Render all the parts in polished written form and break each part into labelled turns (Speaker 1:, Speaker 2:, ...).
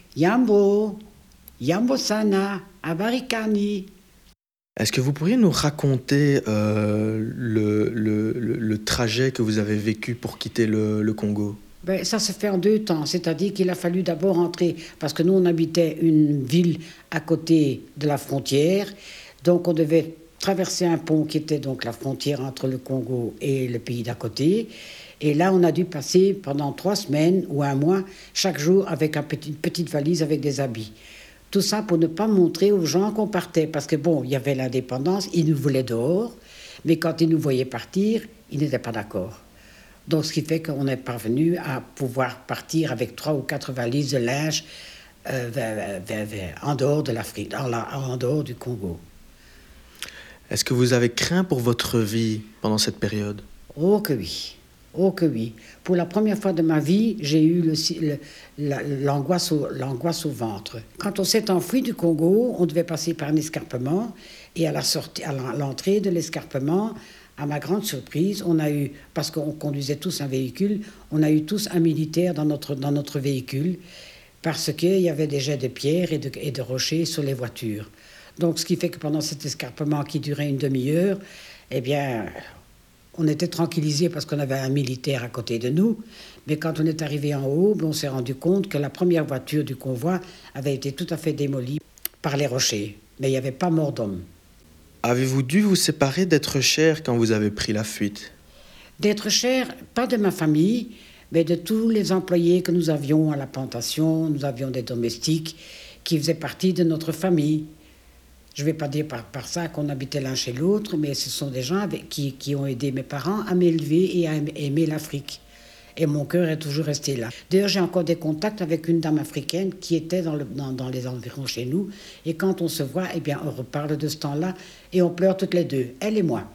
Speaker 1: Yambo, Yambo Sana, Abarikani.
Speaker 2: Est-ce que vous pourriez nous raconter le trajet que vous avez vécu pour quitter le Congo?
Speaker 1: Ben, ça se fait en deux temps, c'est-à-dire qu'il a fallu d'abord entrer, parce que nous on habitait une ville à côté de la frontière, donc on devait traverser un pont qui était donc la frontière entre le Congo et le pays d'à côté. Et là, on a dû passer pendant 3 semaines ou un mois, chaque jour, avec une petite valise avec des habits. Tout ça pour ne pas montrer aux gens qu'on partait. Parce que bon, il y avait l'indépendance, ils nous voulaient dehors, mais quand ils nous voyaient partir, ils n'étaient pas d'accord. Donc, ce qui fait qu'on est parvenu à pouvoir partir avec 3 ou 4 valises de linge en dehors de l'Afrique, en dehors du Congo.
Speaker 2: Est-ce que vous avez craint pour votre vie pendant cette période?
Speaker 1: Oh que oui, oh que oui. Pour la première fois de ma vie, j'ai eu l'angoisse au ventre. Quand on s'est enfui du Congo, on devait passer par un escarpement et à l'entrée de l'escarpement, à ma grande surprise, on a eu, parce qu'on conduisait tous un véhicule, on a eu tous un militaire dans notre véhicule parce qu'il y avait des jets de pierres et de rochers sur les voitures. Donc, ce qui fait que pendant cet escarpement qui durait une demi-heure, eh bien, on était tranquillisés parce qu'on avait un militaire à côté de nous. Mais quand on est arrivé en haut, on s'est rendu compte que la première voiture du convoi avait été tout à fait démolie par les rochers. Mais il n'y avait pas mort d'homme.
Speaker 2: Avez-vous dû vous séparer d'être cher quand vous avez pris la fuite?
Speaker 1: D'être cher, pas de ma famille, mais de tous les employés que nous avions à la plantation. Nous avions des domestiques qui faisaient partie de notre famille. Je ne vais pas dire par ça qu'on habitait l'un chez l'autre, mais ce sont des gens qui ont aidé mes parents à m'élever et à aimer l'Afrique. Et mon cœur est toujours resté là. D'ailleurs, j'ai encore des contacts avec une dame africaine qui était dans les environs chez nous. Et quand on se voit, eh bien, on reparle de ce temps-là et on pleure toutes les deux, elle et moi.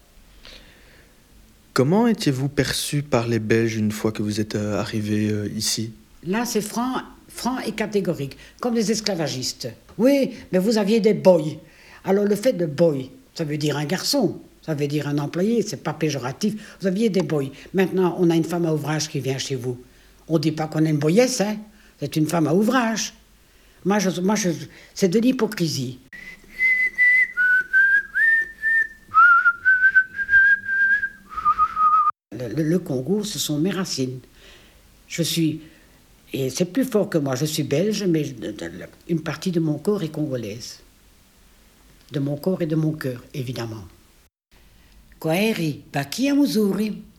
Speaker 2: Comment étiez-vous perçu par les Belges une fois que vous êtes arrivé ici?
Speaker 1: Là, c'est franc et catégorique, comme les esclavagistes. Oui, mais vous aviez des boys. Alors le fait de boy, ça veut dire un garçon, ça veut dire un employé, c'est pas péjoratif. Vous aviez des boys. Maintenant, on a une femme à ouvrage qui vient chez vous. On dit pas qu'on est une boyesse, hein. C'est une femme à ouvrage. Moi, c'est de l'hypocrisie. Le Congo, ce sont mes racines. Et c'est plus fort que moi, je suis belge, mais une partie de mon corps est congolaise. De mon corps et de mon cœur, évidemment. Kwaheri, Bakia Muzuri.